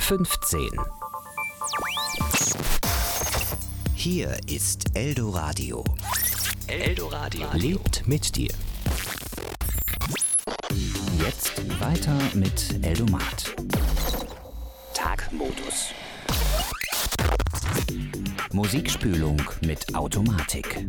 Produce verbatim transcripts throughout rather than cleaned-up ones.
fünfzehn. Hier ist Eldoradio. Eldoradio lebt mit dir. Jetzt weiter mit Eldomat. Tagmodus. Musikspülung mit Automatik.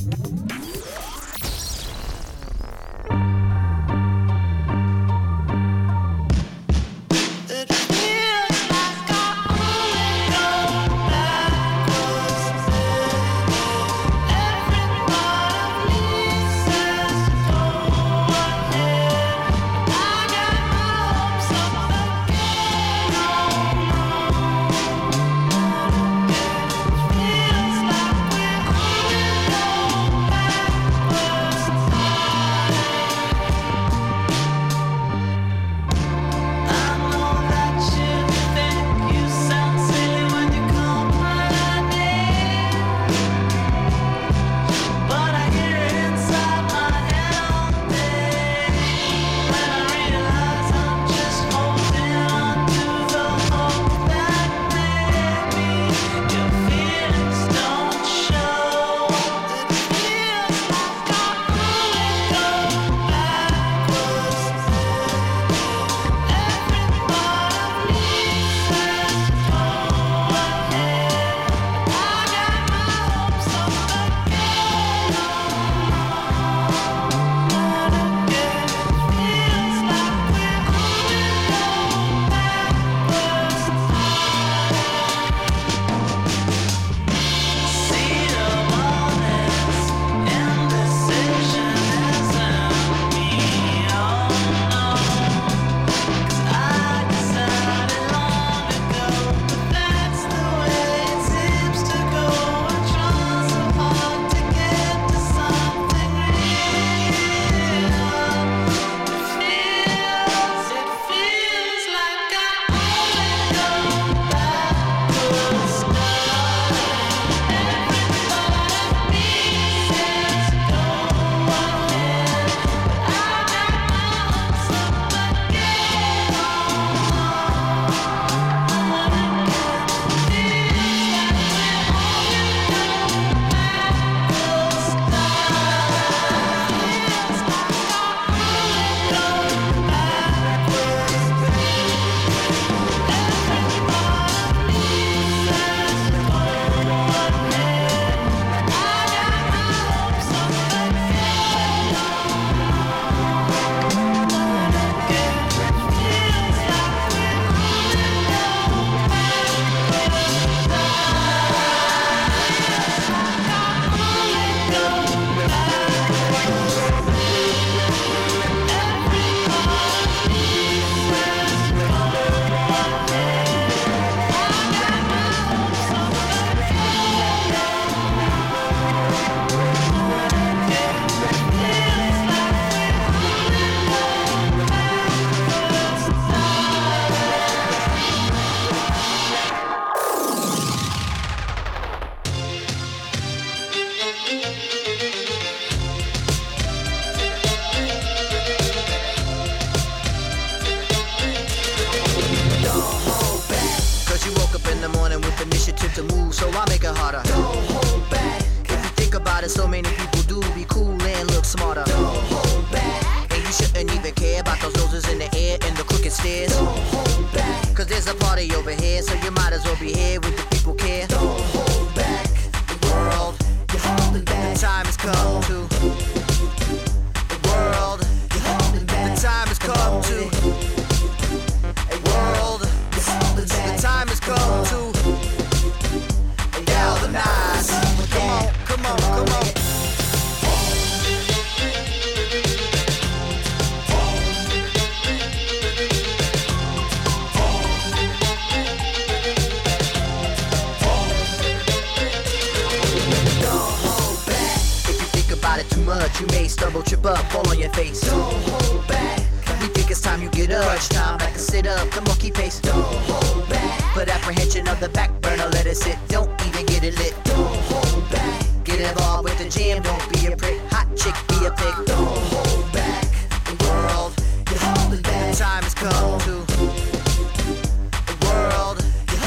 Time has come to the world.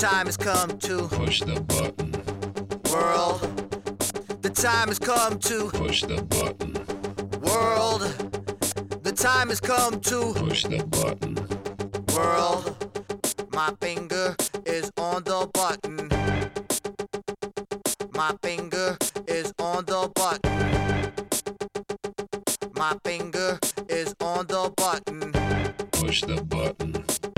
time has come to push the button. World, the time has come to push the button. World, the time has come to push the button. World, my finger is on the button. My finger is on the button. My finger is on the button. Push the button.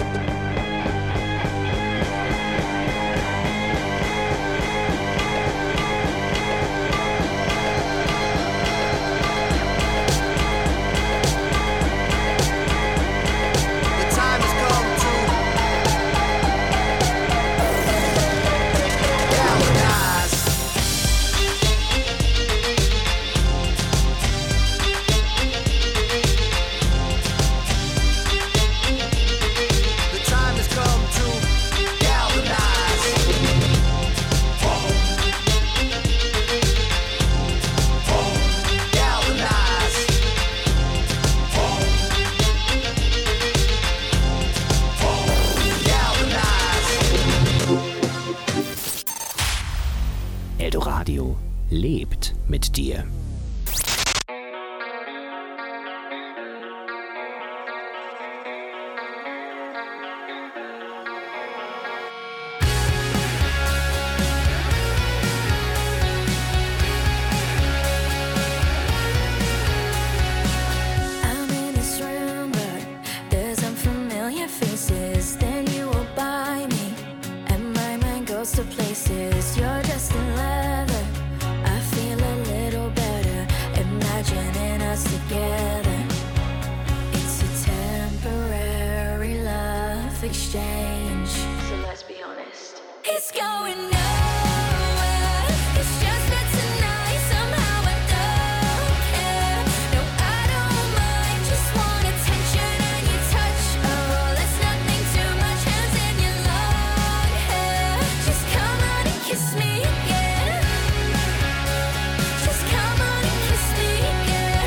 Eldoradio lebt mit dir. Exchange. So let's be honest. It's going nowhere. It's just that tonight somehow I don't care. No, I don't mind. Just want attention and your touch. Oh, that's nothing too much. Hands in your long hair. Just come on and kiss me again. Just come on and kiss me again.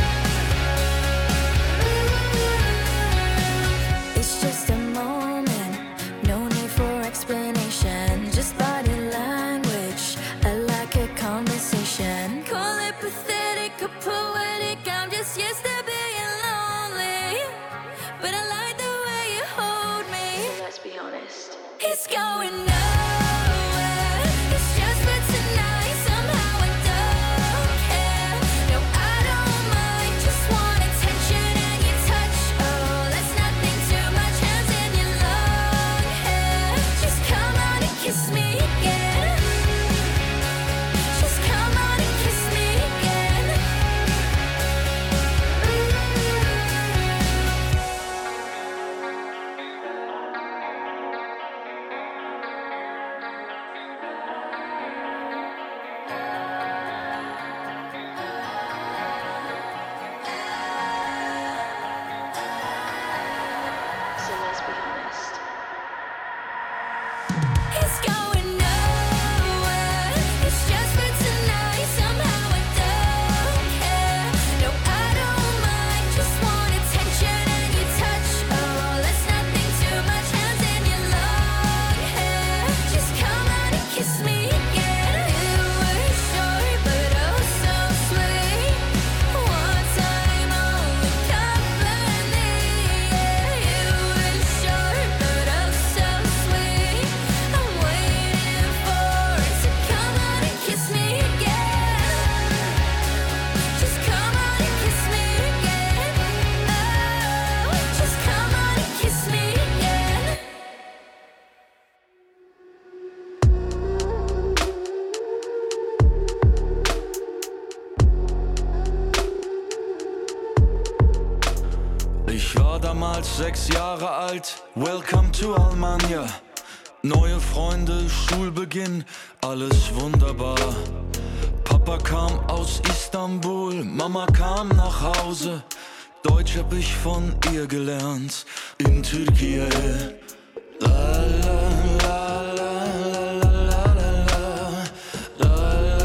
It's just a explanation, just body language. I like a conversation. Call it pathetic or poetic. I'm just used to being lonely, but I like the way you hold me. So let's be honest. It's going nowhere. It's just for tonight. Somehow I don't care. No, I don't mind. Just want attention and your touch. Oh, that's nothing too much. Hands in your long hair. Just come on and kiss me again. Just come on and kiss me again. So let's be honest. It's going nowhere. It's just for tonight. Somehow I don't care. No, I don't mind. Just want attention and your touch. Oh, that's nothing too much. Hands in your long hair. Just come on and kiss me again. It was short, but oh so sweet. One time only company. Yeah, it was short, but oh so sweet. I'm waiting for it to come on and kiss me again. Just come on and kiss me again. Oh, just come on and kiss me again. Ich war damals sechs Jahre alt, welcome to Almania. Neue Freunde, Schulbeginn, alles wunderbar. Papa kam aus Istanbul, Mama kam nach Hause. Deutsch hab ich von ihr gelernt, in Türkei. La la la la la la la la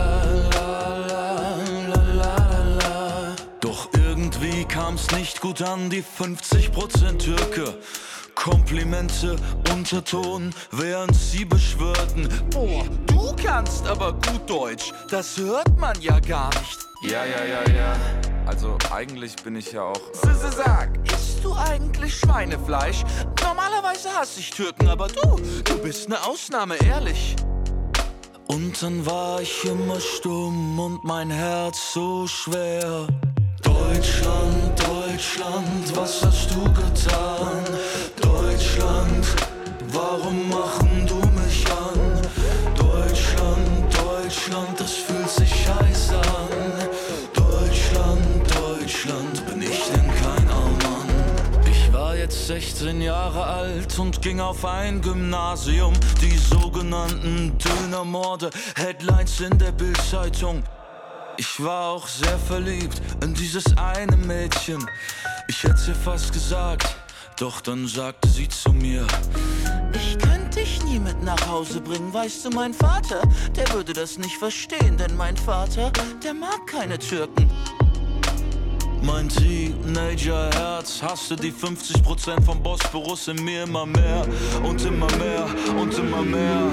la la la. Doch irgendwie kam's nicht gut an, die fünfzig Prozent Türke Komplimente, Unterton, während sie beschwörten: Boah, du kannst aber gut Deutsch, das hört man ja gar nicht. Ja, ja, ja, ja. Also eigentlich bin ich ja auch... S- Sag, isst du eigentlich Schweinefleisch? Normalerweise hasse ich Türken, aber du, du bist ne Ausnahme, ehrlich. Und dann war ich immer stumm und mein Herz so schwer. Deutschland, Deutschland, was hast du getan? Deutschland, warum machen du mich an? Deutschland, Deutschland, das fühlt sich scheiße an. Deutschland, Deutschland, bin ich denn kein Allmann? Ich war jetzt sechzehn Jahre alt und ging auf ein Gymnasium. Die sogenannten Dönermorde, Headlines in der Bild-Zeitung. Ich war auch sehr verliebt in dieses eine Mädchen. Ich hätt's ihr fast gesagt, doch dann sagte sie zu mir: Ich könnte dich nie mit nach Hause bringen, weißt du, mein Vater, der würde das nicht verstehen, denn mein Vater, der mag keine Türken. Mein Teenager-Herz hasste die fünfzig Prozent vom Bosporus in mir immer mehr und immer mehr und immer mehr.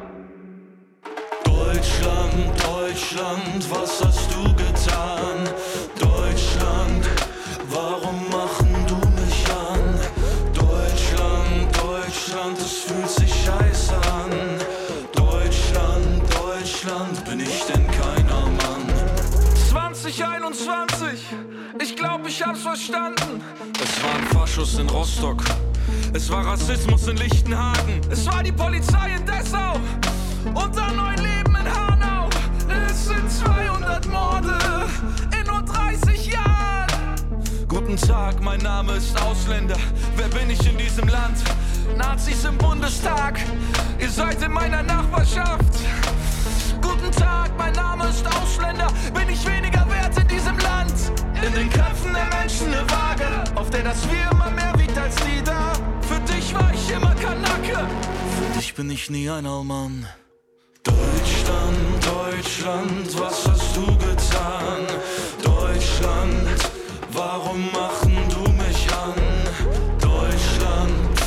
Deutschland, Deutschland, was hast du getan? Deutschland, warum machen du mich an? Deutschland, Deutschland, es fühlt sich scheiße an. Deutschland, Deutschland, bin ich denn kein Allmann? zwanzig einundzwanzig, ich glaub, ich hab's verstanden. Es waren Faschos in Rostock, es war Rassismus in Lichtenhagen, es war die Polizei in Dessau und ein neues Leben in Hanau. Es sind zweihundert Morde in nur dreißig Jahren. Guten Tag, mein Name ist Ausländer. Wer bin ich in diesem Land? Nazis im Bundestag, ihr seid in meiner Nachbarschaft. Guten Tag, mein Name ist Ausländer. Bin ich weniger wert in diesem Land? In den Köpfen der Menschen eine Waage, auf der das Wir immer mehr wiegt als die da. Für dich war ich immer Kanake, für dich bin ich nie ein Allmann. Deutschland, Deutschland, was hast du getan? Deutschland, warum machen du mich an? Deutschland,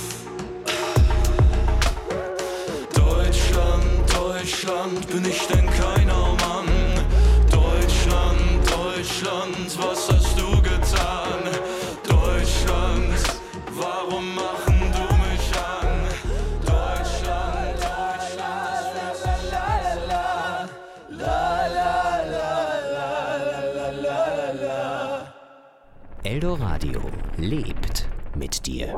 Deutschland, Deutschland, bin ich denn kein Allmann? Deutschland, Deutschland, was hast du getan? Deutschland, warum machen du mich an? Deutschland, Deutschland, la la la la la la la la. Eldoradio lebt mit dir.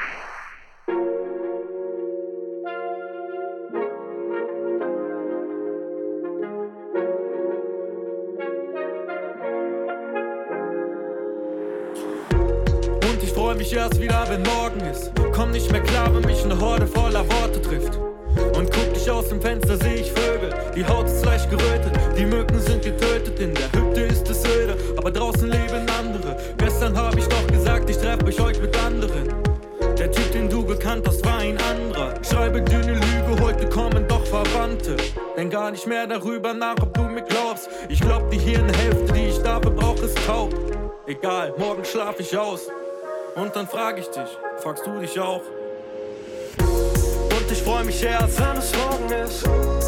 Ich freu mich erst wieder, wenn morgen ist. Komm nicht mehr klar, wenn mich eine Horde voller Worte trifft. Und guck dich aus dem Fenster, seh ich Vögel. Die Haut ist leicht gerötet, die Mücken sind getötet. In der Hütte ist es öde, aber draußen leben andere. Gestern hab ich doch gesagt, ich treff mich heute mit anderen. Der Typ, den du gekannt hast, war ein anderer. Schreibe dir ne Lüge, heute kommen doch Verwandte. Denk gar nicht mehr darüber nach, ob du mir glaubst. Ich glaub, die Hirnhälfte, die ich dafür brauch, ist taub. Egal, morgen schlaf ich aus. Und dann frag ich dich, fragst du dich auch? Und ich freu mich erst, wenn es morgen ist.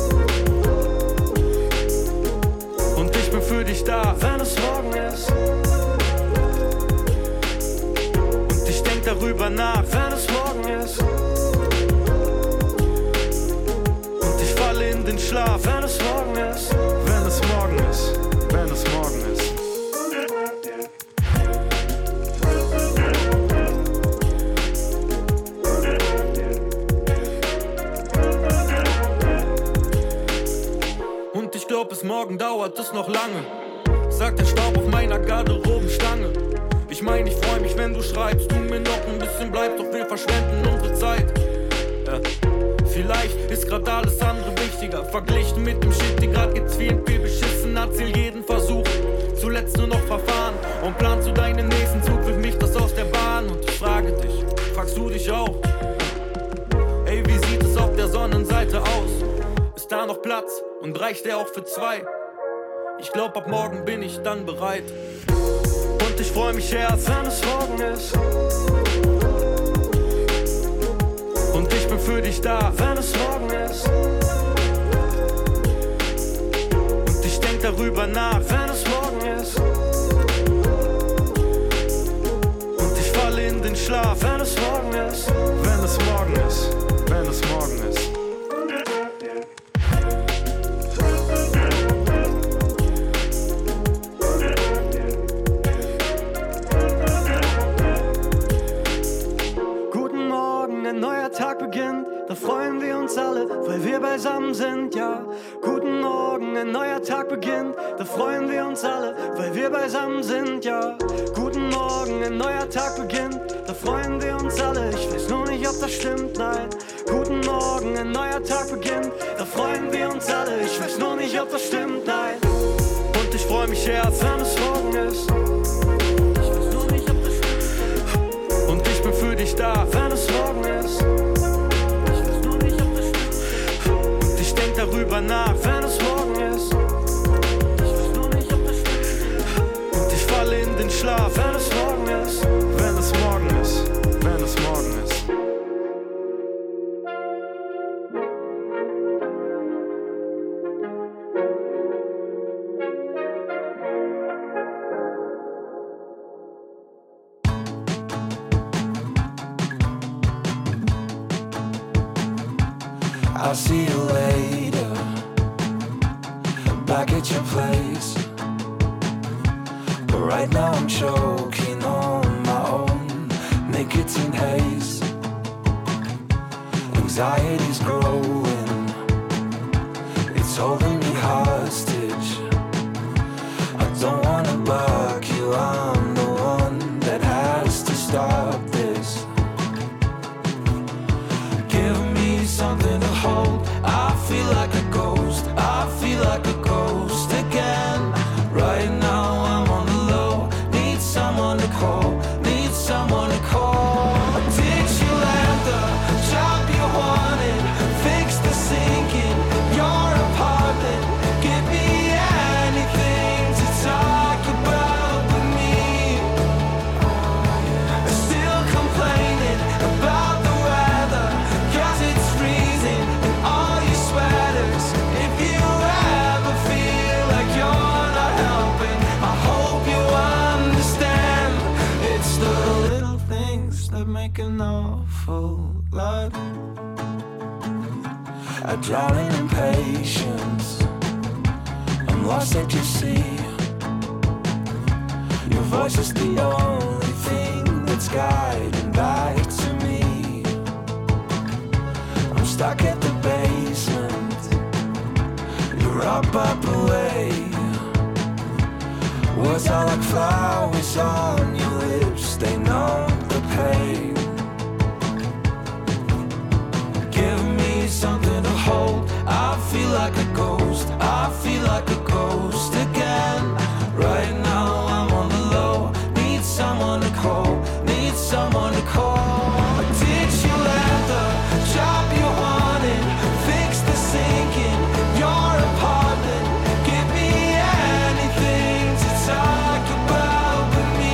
Und ich bin für dich da, wenn es morgen ist. Und ich denk darüber nach, wenn es morgen ist. Und ich falle in den Schlaf, wenn es morgen ist. Wenn es morgen ist, wenn es morgen ist. Ich glaub, bis morgen dauert es noch lange, sagt der Staub auf meiner Garderobenstange. Ich mein, ich freu mich, wenn du schreibst, du mir noch ein bisschen bleibst, doch wir verschwenden unsere Zeit. Ja. Vielleicht ist grad alles andere wichtiger, verglichen mit dem Shit, die grad gibt's vielen viel beschissen. Erzähl jeden Versuch, zuletzt nur noch Verfahren. Und planst du deinen nächsten Zug, wirf mich das aus der Bahn. Und ich frage dich, fragst du dich auch? Ey, wie sieht es auf der Sonnenseite aus? Ist da noch Platz und reicht der auch für zwei? Ich glaub, ab morgen bin ich dann bereit. Und ich freu mich erst, wenn es morgen ist. Und ich bin für dich da, wenn es morgen ist. Und ich denk darüber nach, wenn es morgen ist. Und ich falle in den Schlaf, wenn es morgen ist. Wenn es morgen ist, wenn es morgen ist. Da freuen wir uns alle, weil wir beisammen sind, ja. Guten Morgen, ein neuer Tag beginnt. Da freuen wir uns alle, weil wir beisammen sind, ja. Guten Morgen, ein neuer Tag beginnt. Da freuen wir uns alle, ich weiß nur nicht, ob das stimmt, nein. Guten Morgen, ein neuer Tag beginnt. Da freuen wir uns alle, ich weiß nur nicht, ob das stimmt, nein. Und ich freu mich erst, wenn es morgen ist. Ich weiß nur nicht, ob das stimmt. Und ich bin für dich da, wenn es morgen ist. Darüber nach, wenn es morgen ist. Ich weiß nur nicht, ob das stimmt. Und ich falle in den Schlaf, wenn es morgen ist. Wenn es morgen ist, wenn es morgen ist. I'll see you later, back at your place. But right now I'm choking on my own nicotine haze. Anxiety's growing, it's holding me hostage. I don't wanna block you, I'm the one that has to stop this. Give me something to hold. I feel like a ghost, I feel like a ghost again. Right now I'm on the low, need someone to call, need someone to call. Did you land the job you wanted? Fix the sink in your apartment. Give me anything to talk about with me. Still complaining about the weather, 'cause it's freezing in all your sweaters. If you ever feel like you're not helping, I hope you understand. It's the little things that make an awful lot. I drown in impatience, I'm lost at your sea. Your voice is the only thing that's guiding back to me. I'm stuck at the basement, you're up, up away. Words are like flowers on your lips, they numb the pain. Give me something to hold, I feel like a ghost, I feel like a ghost again. Right now I'm on the low, need someone to call, need someone to call. Did you land the job you wanted? Fix the sink in your apartment. Give me anything to talk about with me.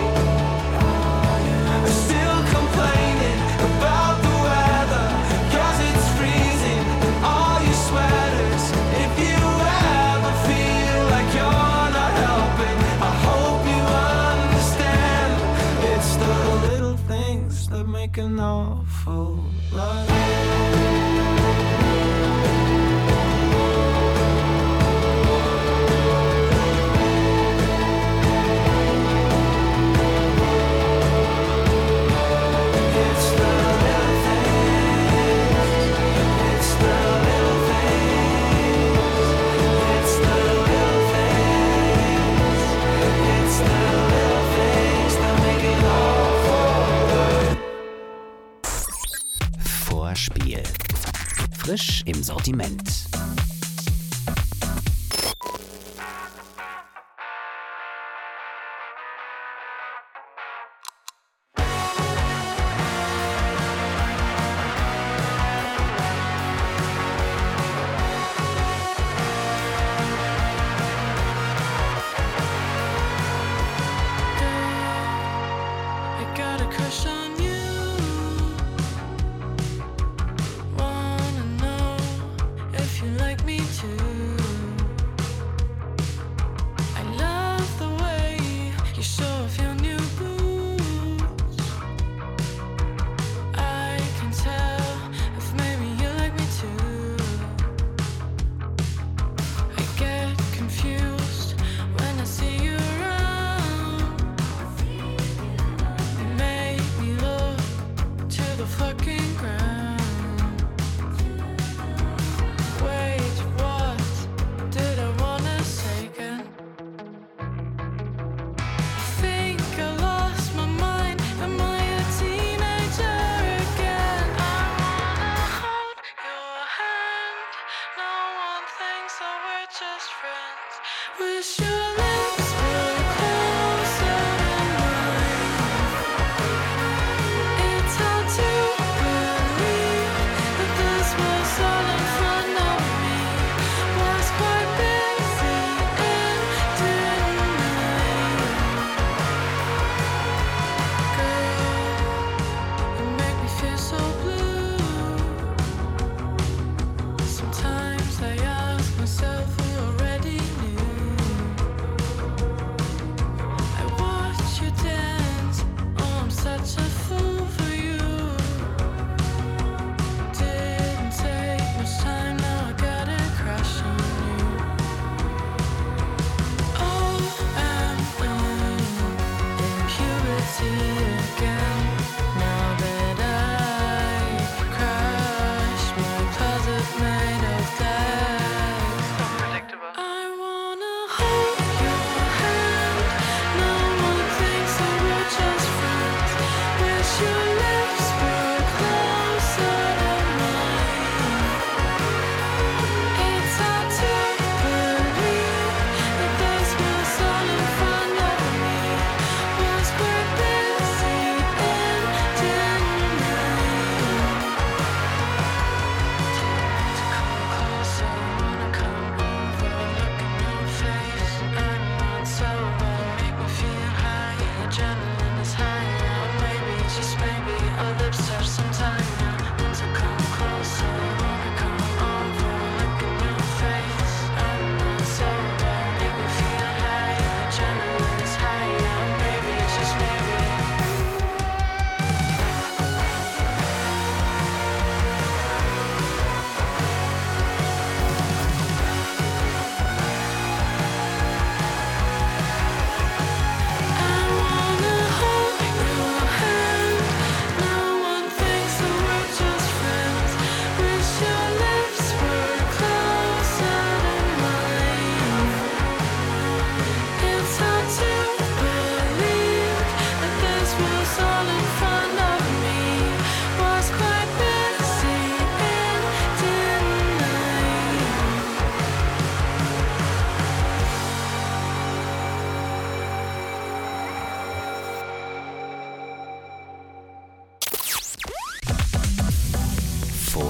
Still complaining about the weather, 'cause it's freezing in all your sweaters. If you ever feel like you're not helping, I hope you understand. It's the little things that make an awful lot. It's the little things, it's the little things, it's the little things, it's the little things that make it awful. Vorspiel. Frisch im Sortiment. I got a crush on you.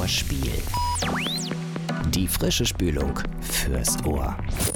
Hörspiel. Die frische Spülung fürs Ohr.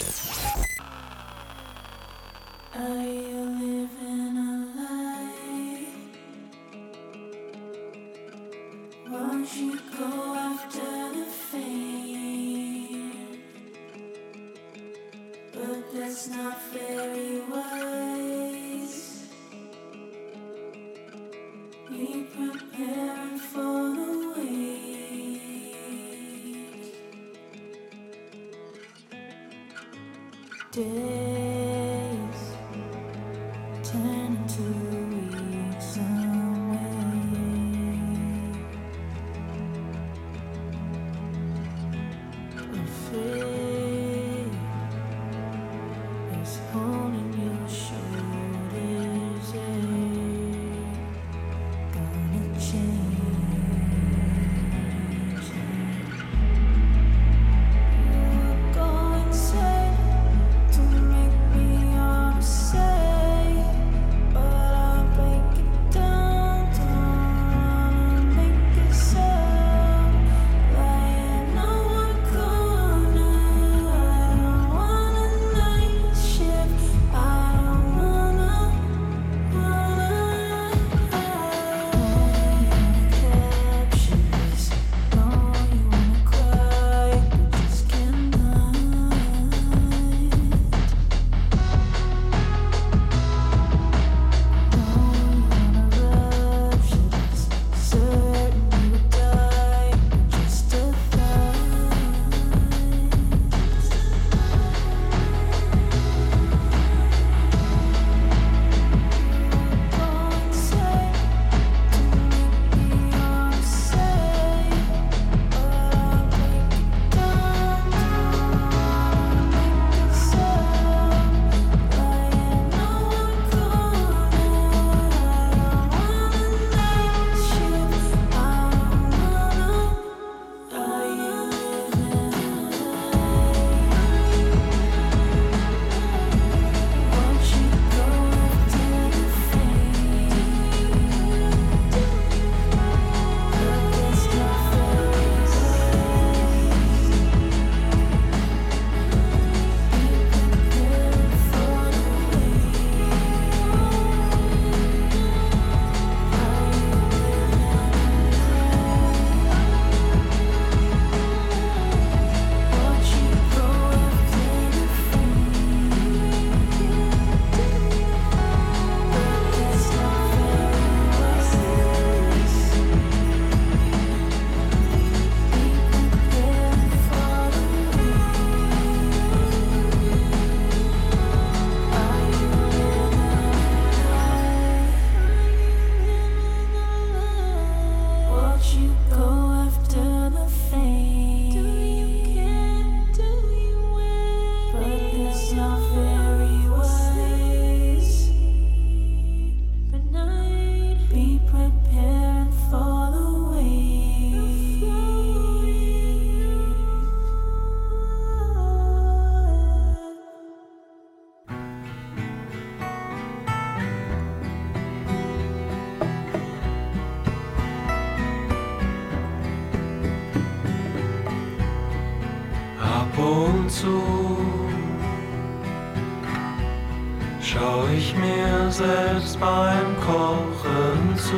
Schau ich mir selbst beim Kochen zu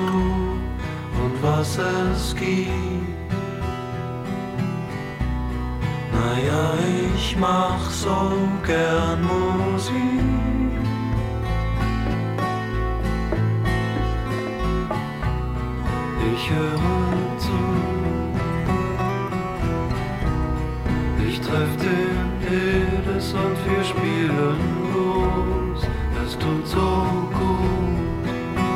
und was es gibt. Naja, ich mach so gern Musik. Ich höre zu. Ich treff den Edes und wir spielen los. Es tut so gut.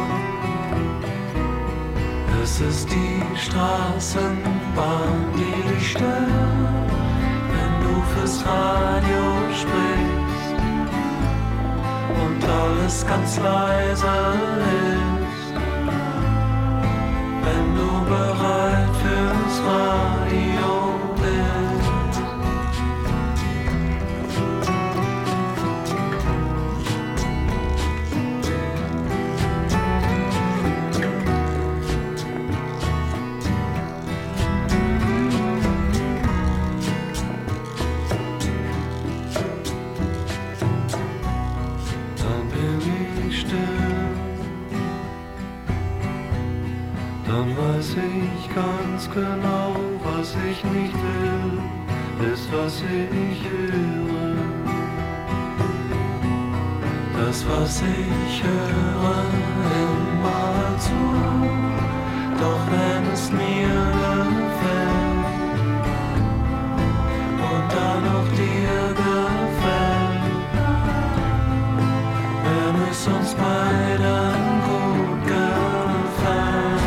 Es ist die Straßenbahn, die dich stört, wenn du fürs Radio sprichst und alles ganz leise ist. Wenn du bereit fürs Radio bist. weiß ich ganz genau, was ich nicht will, ist, was ich höre. Das, was ich höre, immer zu, doch wenn es mir gefällt und dann auch dir gefällt, wenn es uns beiden gut gefällt.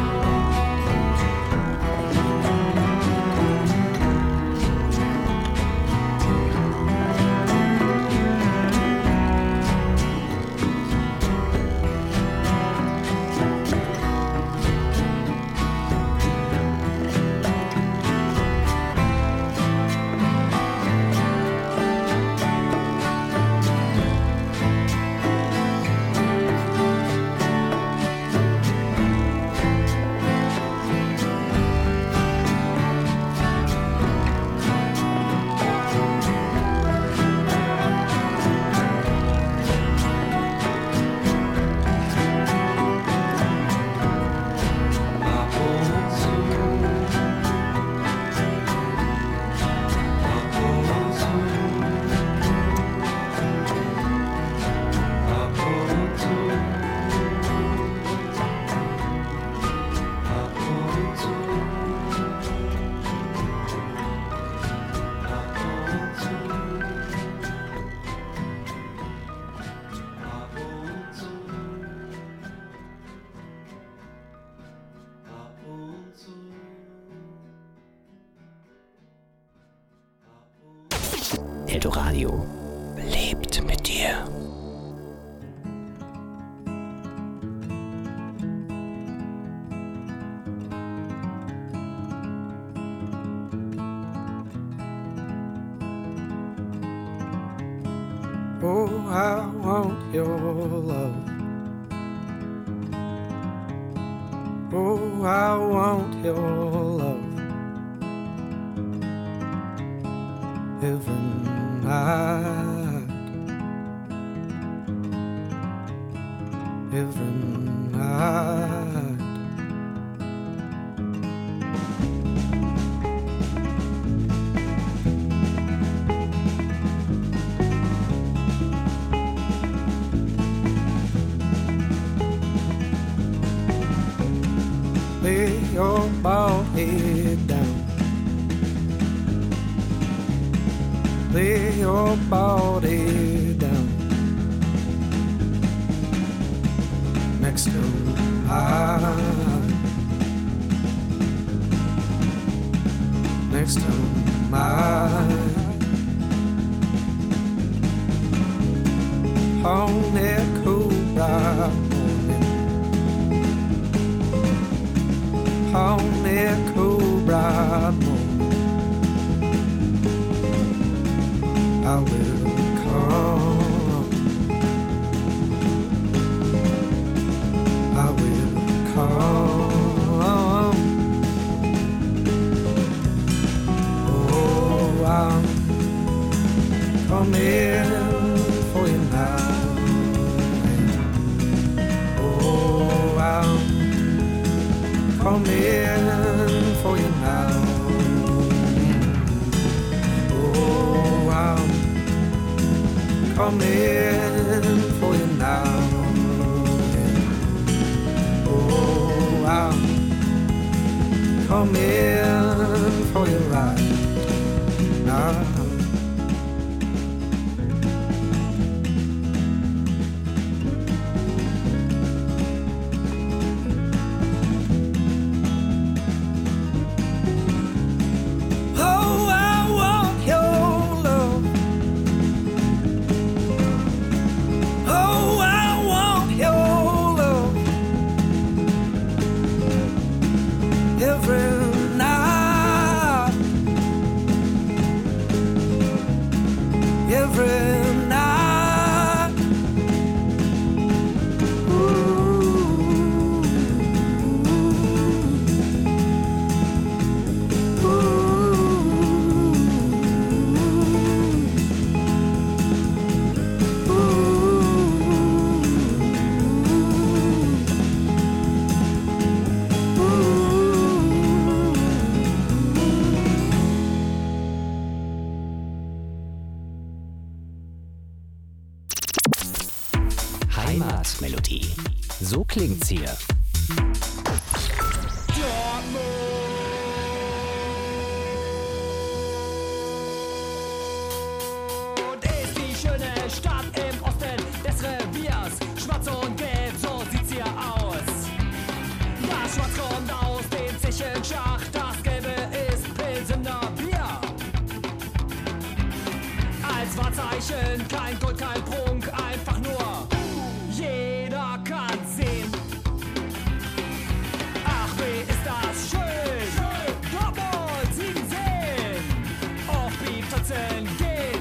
Eldoradio lebt mit dir. Oh, I want your love. Oh, I want your love. Every night, every night. Lay your bald head down. Lay your body down next to mine, next to mine. On that cool bright morning, on that cool bright morning, I will come, I will come. Oh, I'm coming for you now. Oh, I'm coming for you now. Oh, I'm coming for you now. Oh, I'm coming for you right now. Oh, I want your love. Oh, I want your love. Every night, Heimatmelodie. So klingt's hier. Und ist die schöne Stadt im Osten des Reviers. Schwarz und gelb, so sieht's hier aus. Das Schwarz kommt aus dem Zechenschacht, das Gelbe ist Pilsener Bier. Als Wahrzeichen kein Gold, kein Prunk, einfach nur jeder kann sehen. Ach, wie ist das schön! schön. Dortmund siegen sehen! Offbeat tanzen gehen!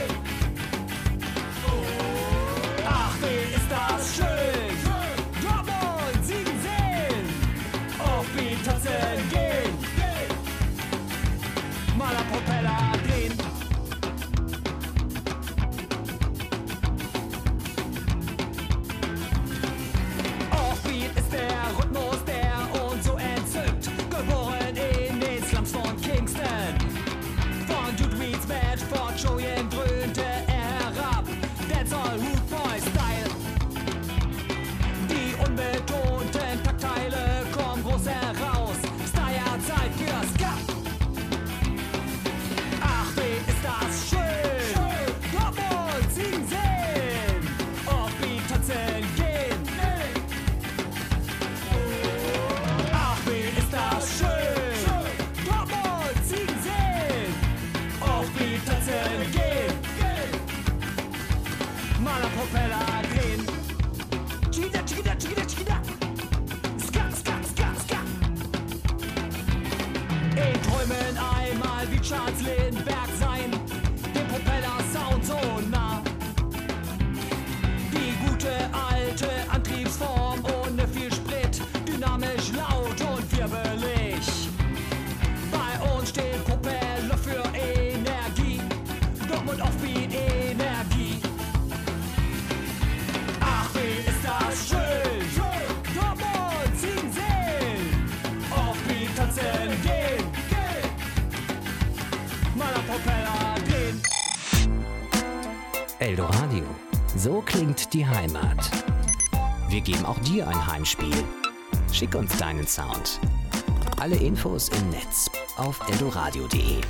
Ach, wie ist das schön! schön. Dortmund siegen sehen! Offbeat tanzen gehen! Mal am Propeller drehen! Julian dröhnte er herab, Dancehall, Root Boy Style. Die unbetonten Taktteile kommen groß heraus, Style Zeit für Ska. Ach, wie ist das schön! schön. Dortmund siegen sehen, Offbeat tanzen gehen. Ach, wie ist das schön! schön. Dortmund siegen sehen, Offbeat tanzen gehen. Mal am Propeller drehen. Chiquita, chiquita, chiquita, chiquita. Ska, ska, ska, ska. In Träumen einmal wie Charles Lindbergh sein. Dem Propeller-Sound so nah. Die gute alte Antriebsform ohne viel Sprit. Dynamisch, laut und wirbelig. Bei uns steht Propeller für Energie. Dortmund Offbeat Energie. Ach, wie ist das schön! schön. Dortmund siegen sehen! Offbeat tanzen gehen! Mal am Propeller drehen! Eldoradio. So klingt die Heimat. Wir geben auch dir ein Heimspiel. Schick uns deinen Sound. Alle Infos im Netz auf eldoradio punkt de.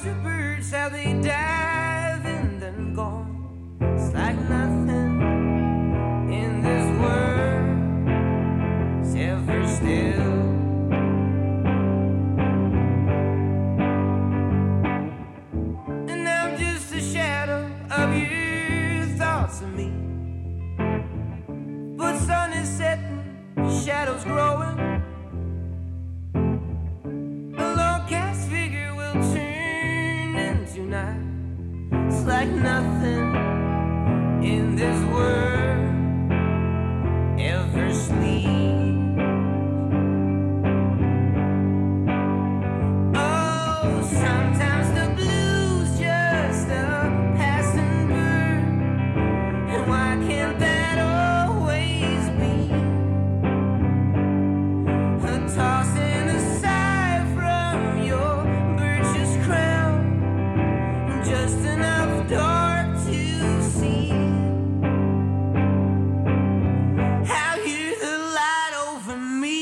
watch the birds, how they dive and then gone. It's like nothing in this world is ever still. And I'm just a shadow of your thoughts of me. But sun is setting, shadows growing. A long cast figure will turn into night. It's like nothing in this world ever sleeps. Oh, sometimes the blues just a passing bird. And why can't that always be? A tossing aside from your birch's crown, just enough dark to see. How you're the light over me.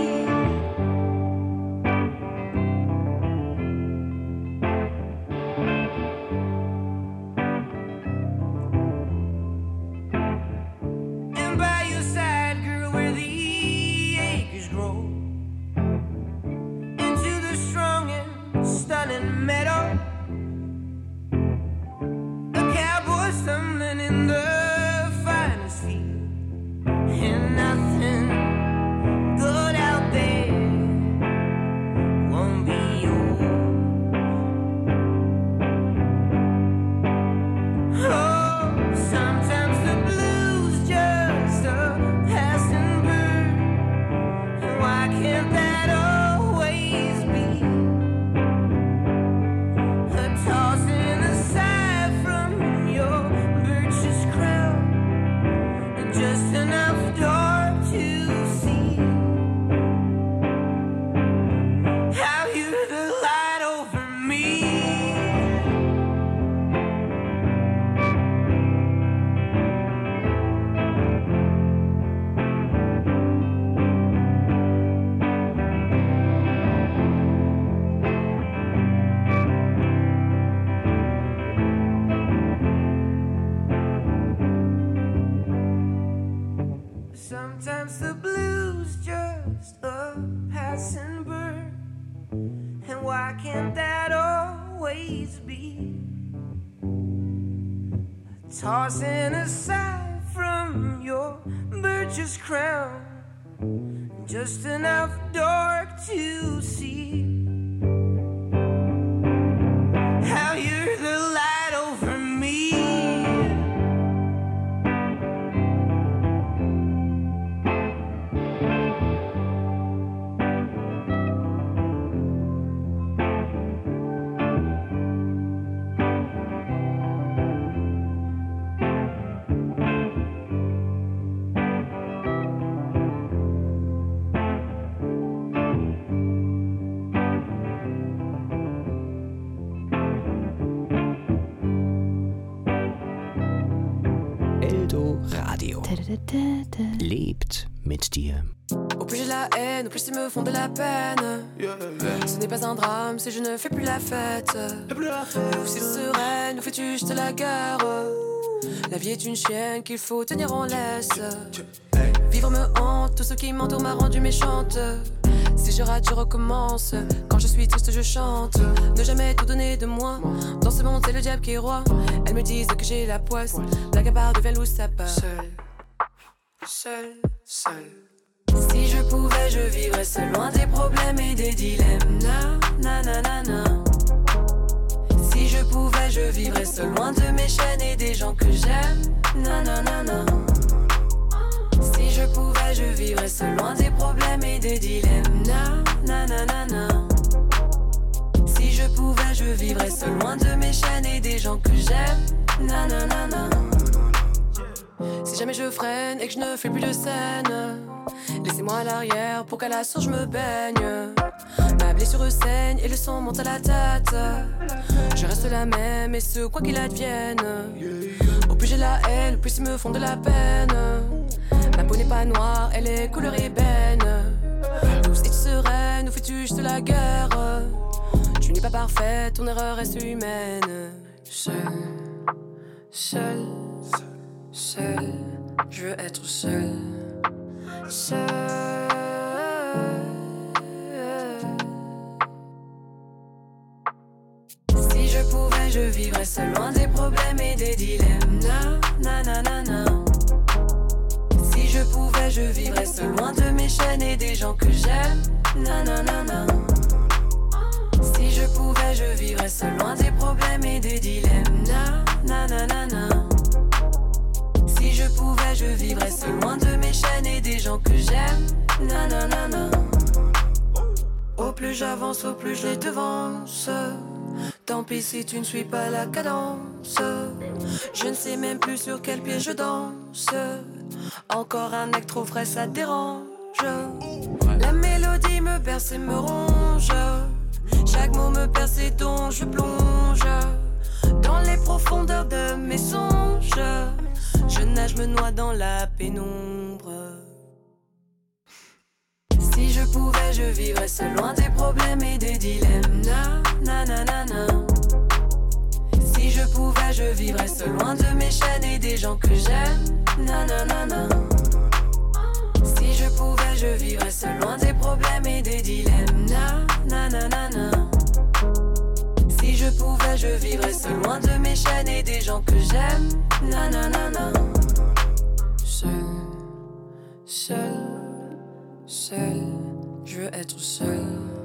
And by your side, girl, where the acres grow, into the strong and stunning meadow, a cowboy stumbling in the finest field, and nothing good out there won't be yours. Oh, sometimes the blues just a passing bird, and why can't that always be? A tossing aside from your birch's crown, and just enough dark to see. How you're the light over me. Sometimes the blues just a passing bird, and why can't that always be? Tossing aside from your birch's crown, just enough dark to see. How you're the light over me. Eldo Radio. Lebt mit dir. Au plus j'ai la haine, au plus ils me font de la peine. Ce n'est pas un drame si je ne fais plus la fête. Ou si sereine, ou fais-tu juste la guerre. La vie est une chienne qu'il faut tenir en laisse. Vivre me hante, tout ce qui m'entoure m'a rendu méchante. Si je rate, je recommence. Quand je suis triste, je chante. Ne jamais tout donner de moi. Dans ce monde, c'est le diable qui est roi. Elles me disent que j'ai la poisse. Blague à part devient loup, ça part. Seul, seul, seul. Si je pouvais, je vivrais seul, loin des problèmes et des dilemmes. Na, na, na, na, na. Si je pouvais, je vivrais seul, loin de mes chaînes et des gens que j'aime. Na, na, na, na. Si je pouvais, je vivrais seul, loin des problèmes et des dilemmes. Na, na, na, na, na. Si je pouvais, je vivrais seul, loin de mes chaînes et des gens que j'aime. Na, na, na, na. Si jamais je freine et que je ne fais plus de scène, laissez-moi à l'arrière pour qu'à la source je me baigne. Ma blessure saigne et le sang monte à la tête. Je reste la même et ce quoi qu'il advienne. Au plus j'ai la haine, au plus ils me font de la peine. Ma peau n'est pas noire, elle est couleur ébène. Douce et sereine, où fais-tu juste la guerre? Tu n'es pas parfaite, ton erreur reste humaine. Seul, seul, seul, je veux être seul. Seul. Si je pouvais, je vivrais seul, loin des problèmes et des dilemmes. Na, na, na, na, na. Si je pouvais, je vivrais seul, loin de mes chaînes et des gens que j'aime. Na, na, na, na. Si je pouvais, je vivrais seul, loin des problèmes et des dilemmes. Na, na, na, na, na. Si je pouvais, je vivrais seul, loin de mes chaînes et des gens que j'aime. Na, na, na, na. Au plus j'avance, au plus je les devance. Tant pis si tu ne suis pas la cadence. Je ne sais même plus sur quel pied je danse. Encore un acte trop frais, ça dérange. La mélodie me berce et me ronge. Chaque mot me perce et dont je plonge dans les profondeurs de mes songes. Je nage, me noie dans la pénombre. Si je pouvais, je vivrais seul, loin des problèmes et des dilemmes. Na, na, na, na, na. Si je pouvais, je vivrais seul, loin de mes chaînes et des gens que j'aime. Na, na, na, na. Si je pouvais, je vivrais seul, loin des problèmes et des dilemmes. Na, na, na, na, na. Si je pouvais, je vivrais seul, loin de mes chaînes et des gens que j'aime. Na, na, na, na. Seul, seul, seul, je veux être seul.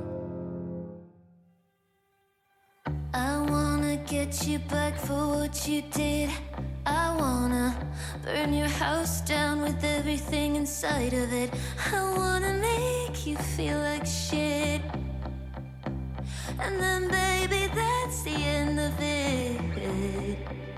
I wanna get you back for what you did. I wanna burn your house down with everything inside of it. I wanna make you feel like shit. And then baby, that's the end of it.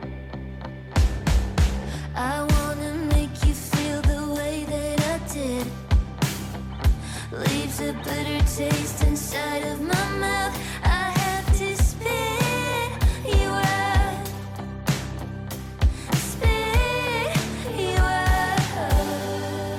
I wanna make you feel the way that I did. Leaves a bitter taste inside of my mouth. I have to spit you out. Spit you out.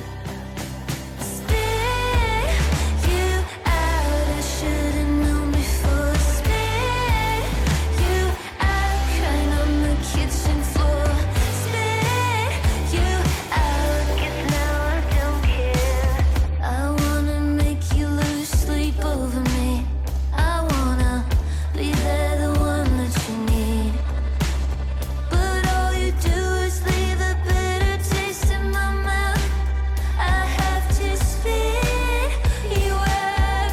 Spit you out. I should've known before. Spit you out. Crying on the kitchen floor. Spit you out. 'Cause now I don't care. I wanna make you lose sleep over me. I wanna be there, the one that you need. But all you do is leave a bitter taste in my mouth. I have to spit you out.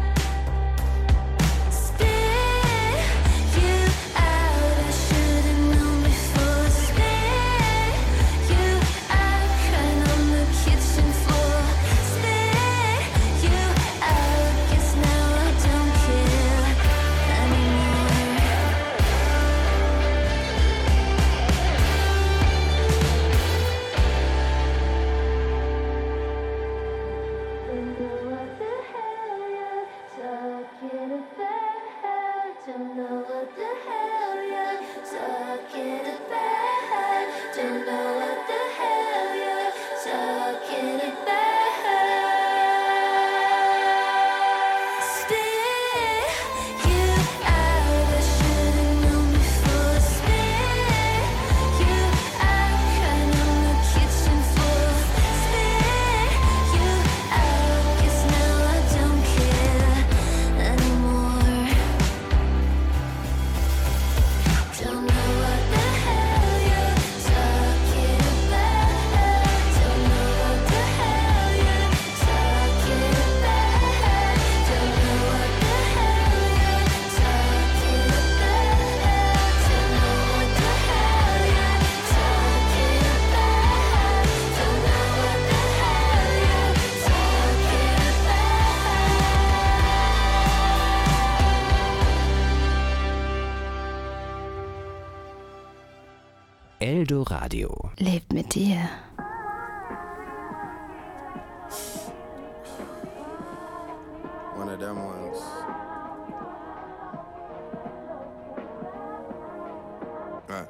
Spit you out. I should've known before. Spit you out. Crying on the kitchen floor. Spit you out. Guess now I don't care anymore. Don't know what the hell you're talking about. Don't know what the hell you're talking about. Don't know what the hell you're talking about. Spit you out. I should've known before. Spit you out. Crying on the kitchen floor. Spit you out. Guess now I don't care anymore. Don't know what the hell you're talking about. Don't know what the hell you're talking about. Don't know what the hell you're talking about. Don't know what the hell you're talking about. Don't know what the hell you're Eldo Radio. Lebt mit dir. One of them ones. Right.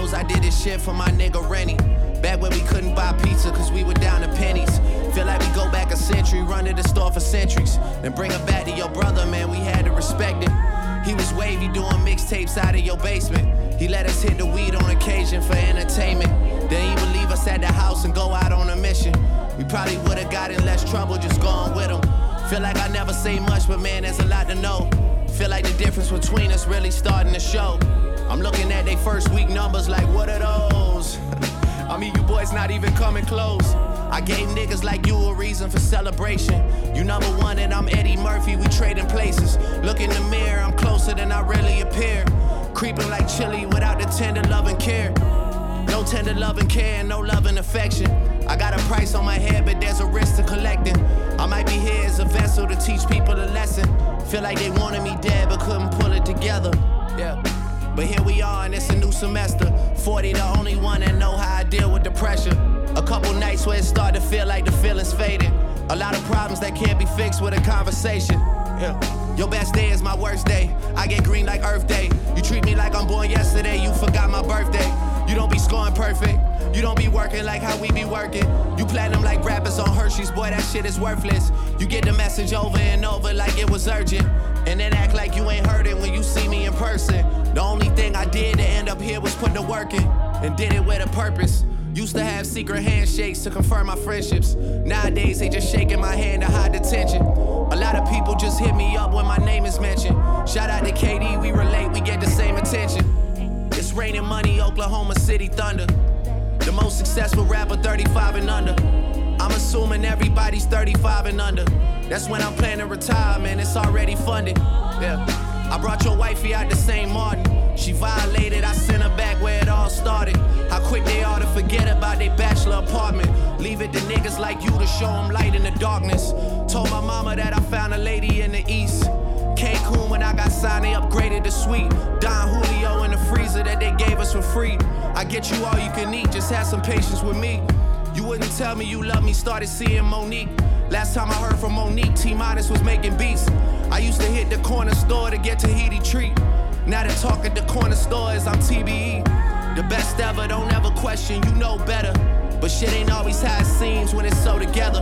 knows I did this shit for my nigga Rennie. Back when we couldn't buy pizza cause we were down to pennies. Feel like we go back a century, run to the store for centuries. Then bring it back to your brother, man, we had to respect it. He was wavy doing mixtapes out of your basement. He let us hit the weed on occasion for entertainment. Then he would leave us at the house and go out on a mission. We probably would've got in less trouble just going with him. Feel like I never say much, but man, there's a lot to know. Feel like the difference between us really starting to show. I'm looking at they first week numbers like, what are those? I mean, you boys not even coming close. I gave niggas like you a reason for celebration. You number one and I'm Eddie Murphy, we trading places. Look in the mirror, I'm closer than I really appear. Creeping like chili without the tender love and care. No tender love and care, no love and affection. I got a price on my head, but there's a risk to collecting. I might be here as a vessel to teach people a lesson. Feel like they wanted me dead, but couldn't pull it together. Yeah. But here we are, and it's a new semester. forty, the only one that know how I deal with the pressure. A couple nights where it started to feel like the feeling's fading. A lot of problems that can't be fixed with a conversation. Yeah. Your best day is my worst day. I get green like Earth Day. You treat me like I'm born yesterday, you forgot my birthday. You don't be scoring perfect. You don't be working like how we be working. You platinum like rappers on Hershey's, boy, that shit is worthless. You get the message over and over like it was urgent. And then act like you ain't heard it when you see me in person. The only thing I did to end up here was put the work in. And did it with a purpose. Used to have secret handshakes to confirm my friendships. Nowadays, they just shaking my hand to hide the tension. A lot of people just hit me up when my name is mentioned. Shout out to K D, we relate, we get the same attention. It's raining money, Oklahoma City Thunder. The most successful rapper, thirty-five and under. I'm assuming everybody's thirty-five and under. That's when I'm planning to retire, man, it's already funded. Yeah. I brought your wifey out to Saint Martin. She violated, I sent her back where it all started. How quick they are to forget about their bachelor apartment. Leave it to niggas like you to show them light in the darkness. Told my mama that I found a lady in the east. Cancun when I got signed, they upgraded the suite. Don Julio in the freezer that they gave us for free. I get you all you can eat, just have some patience with me. You wouldn't tell me you love me, started seeing Monique. Last time I heard from Monique, T-Minus was making beats. I used to hit the corner store to get Tahiti treat. Now they talk at the corner stores, I'm T B E. The best ever, don't ever question, you know better. But shit ain't always how it seems when it's so together.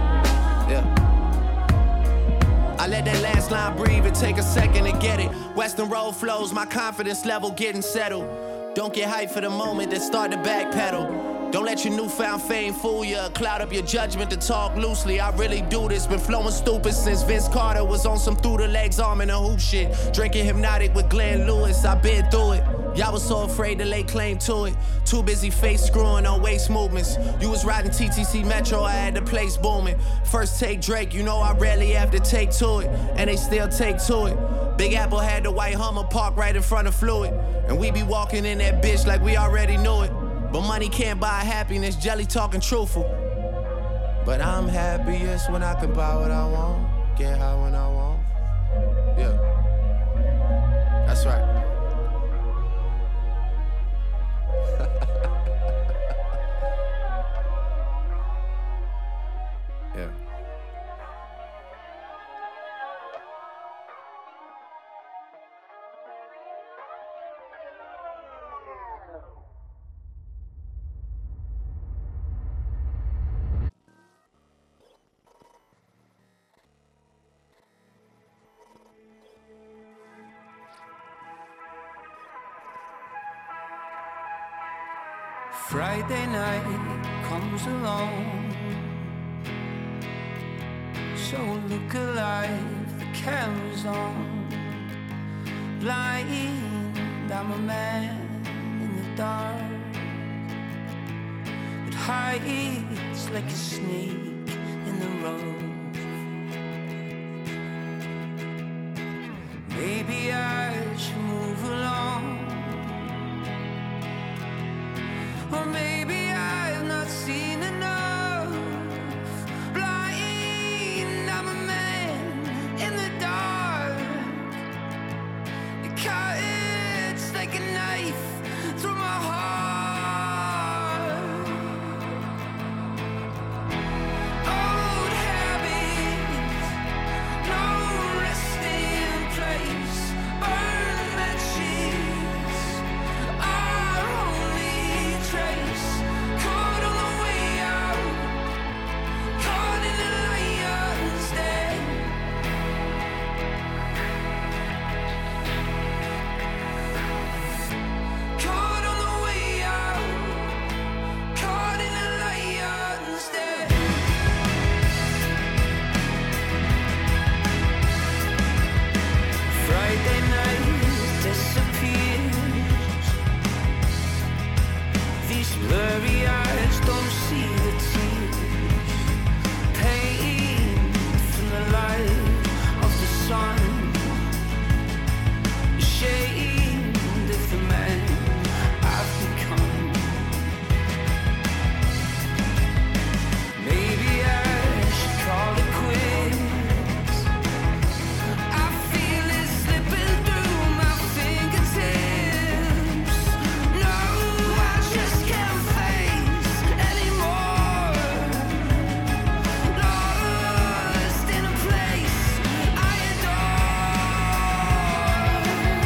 Yeah. I let that last line breathe and take a second to get it. Western road flows, my confidence level getting settled. Don't get hyped for the moment, then start to backpedal. Don't let your newfound fame fool you, cloud up your judgment to talk loosely. I really do this, been flowing stupid since Vince Carter was on some through the legs arm and a hoop shit. Drinking Hypnotic with Glenn Lewis, I been through it. Y'all was so afraid to lay claim to it. Too busy face screwing on waist movements. You was riding T T C Metro, I had the place booming. First take Drake, you know I rarely have to take to it. And they still take to it. Big Apple had the white Hummer parked right in front of Fluid. And we be walking in that bitch like we already knew it. But money can't buy happiness, Jelly talking truthful. But I'm happiest when I can buy what I want, get high when I want. Yeah, that's right. Yeah. Friday night comes along, so look alive, the camera's on. Blind, I'm a man in the dark. It hides like a snake in the road. Maybe I should move along. Or maybe I've not seen enough. Blind, I'm a man in the dark. It cuts like a knife through my heart. Old hair These blurry eyes don't see the tears. Pain from the light of the sun. Ashamed of the man I've become. Maybe I should call it quits. I feel it slipping through my fingertips. No, I just can't face anymore. Lost in a place I adore.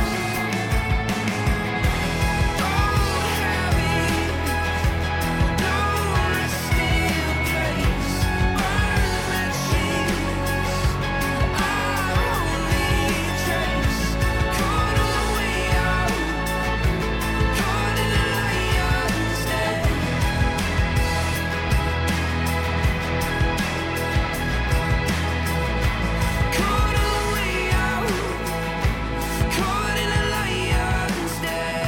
Don't carry no resting place. Burn my cheeks. Our only trace. Caught on the way out. Caught in the lion's den. Caught on the way out. Caught in the lion's den.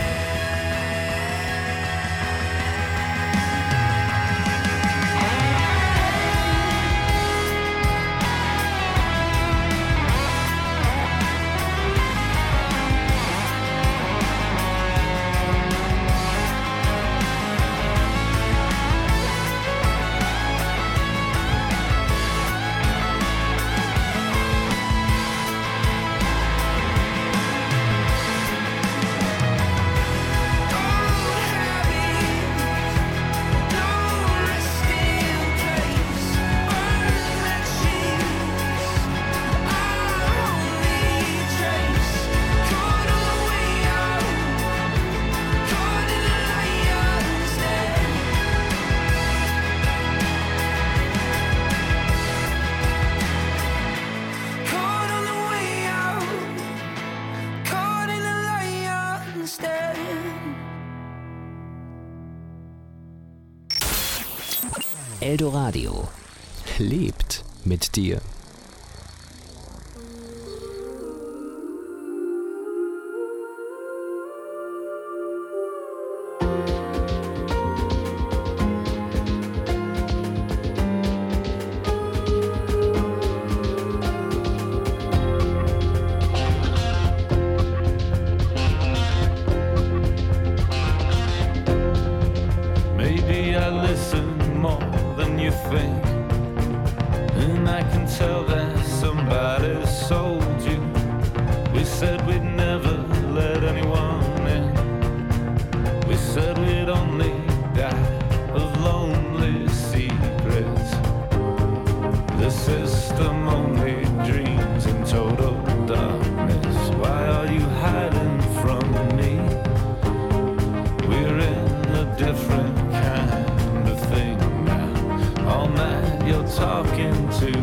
Caught on the way out. Caught in the lion's den. Eldoradio lebt mit dir. Maybe I listen more than you think, and I can tell that somebody sold you. We said we'd never let anyone in. We said we'd only die of lonely secrets. The system only dreams in total darkness. Why are you hiding from me? We're in a different kind of thing now. All night you're talking to